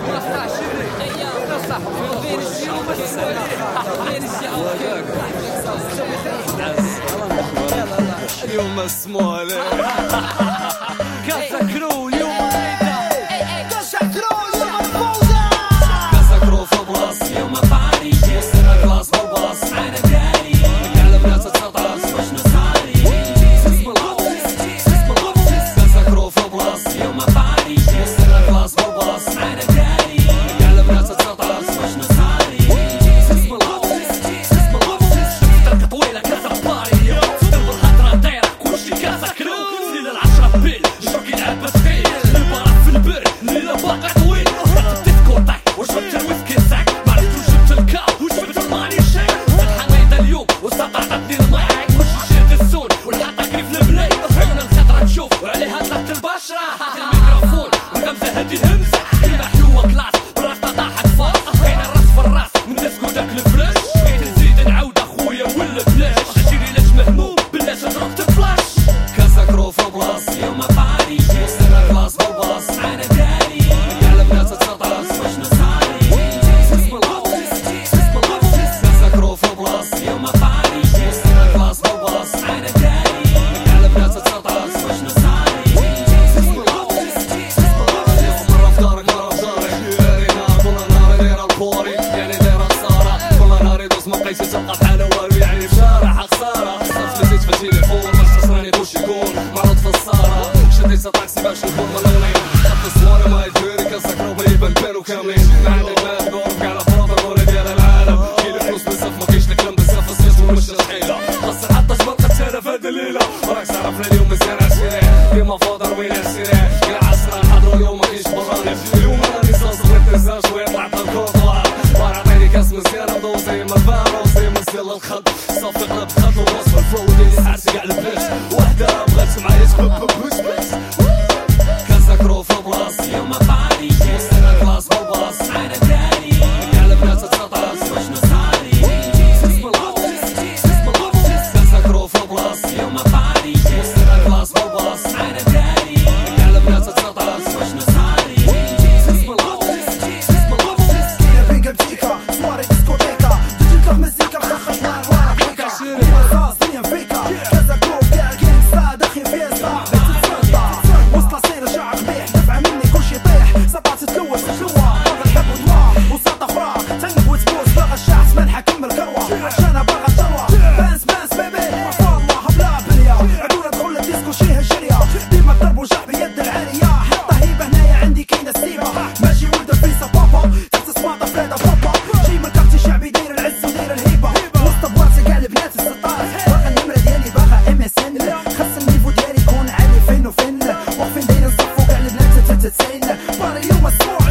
اليوم اسمه كاسا كرو اليوم كاسا كرو اليوم الفوزة كاسا كرو في بلاص اليوم باري وصلنا كلاس بالباص معنا داري نتعلم ناس تتطاس وشنو صاري كاسا كرو في بلاص اليوم باري وصلنا كلاس بالباص معنا داري نتعلم ناس تتطاس وشنو صاري طريقة طويلة كاسا باري صدر بالخطرة دايرة كلشي كاسا كرو ليلة العشرة بيل الشوك يلعب بثقيل البارح في البر ليلة باقي طويل الديسكو طاح وشربت الويسكي ساك معرفتو جبت الكاو وجبت الماني شاك الحميدة اليوم وسطعتني المايك وشي شيرت السون والحطة كيف البلاي عيون الخضرة تشوف وعليها طلقت البشرة الميكروفون والغمزة هدي همزة كلمة حلوة كلاس براسنا طاحت فاص كاين الراس في الراس من ديسكو داك الفلاش بغيت نزيد نعاود اخويا ولا بلاش عشيري لاش مهموم بلاش ضربت الفلاش كاسا كرو في بلاص اليوم باري وصلنا كلاس بالباص معنا داري نتعلم ناس تتطاس وشنو صاري كاسا كرو في بلاص اليوم باري وصلنا كلاس بالباص معنا داري نتعلم ناس تتطاس وشنو صاري مرة في دارك مرة في دارك دارينا كل نهار دايرة البوري يعني دايرة خسارة كل نهار يدوز ما بقيتش تلقى بحالة والو يعني بشارع خسارة فلتيت في التليفون باش تصراني كلشي يكون معروض في الصالة شديت طاكسي باش نكون ملونين خدت الصواري ما يجري كاسا كرو بيبان بانو كاملين عندي المال دور كاع الافراد المولى ديال العالم كاين الفلوس بزاف ما كاينش الكلام بزاف السيس ومش الحيلة خاص حتى جبل قتالة في هاد الليلة راك تعرفنا اليوم مزيان عشيري ديما فاضر وين عشيري كاع عصرنا نحضرو اليوم ما كاينش براني اليوم راني صاص بغيت ننسى شوية طلعت الكوطوار وار عطيني كاس مزيان ندوزي ما فاروسي مزيان الخط صافي قلب خط ووصف الفلو ديالي حاسي كاع البلاش وحدة بغات معايا تبب بوش كاسا كرو في بلاص اليوم باري وصلنا كلاس بالباص معنا داري نتعلم ناس تتطاس وشنو صاري كاسا كرو في بلاص اليوم باري وصلنا كلاس بالباص معنا داري نتعلم ناس تتطاس وشنو صاري بيكا بتيكا سواري ديسكوتيكا تجيك مزيكا بخش نار ورا بيكا رصاص دنيا فيكا كذا كروب كاع كينسا داخل فيستا بتتسلطة وصلة سير شعر قبيح دفع مني كلشي يطيح سطات تلوث تلوى باغا الحب ودواء وسط اخرى تنق وتبوس باغا الشعس من حكم الكروة عشان باغا الثروة بانس بيبي والله بلا بليا عدونا دخل الديسكو شيه الجرية ديما الضرب وجع بيد العالية حتى هيبة هنايا عندي كاينة السيبة ماشي ولد الفيسا بابا تحت سماطة فريدة بابا جاي من كارتي شعبي داير العز وداير الهيبة وسط بواسي كاع البنات السطات باغا النمرة ديالي باغا MSN خاص النيفو ديالي يكون عالي فين وفين واقفين دايرين نصفو كاع البنات تتسين باري اليوم مسموح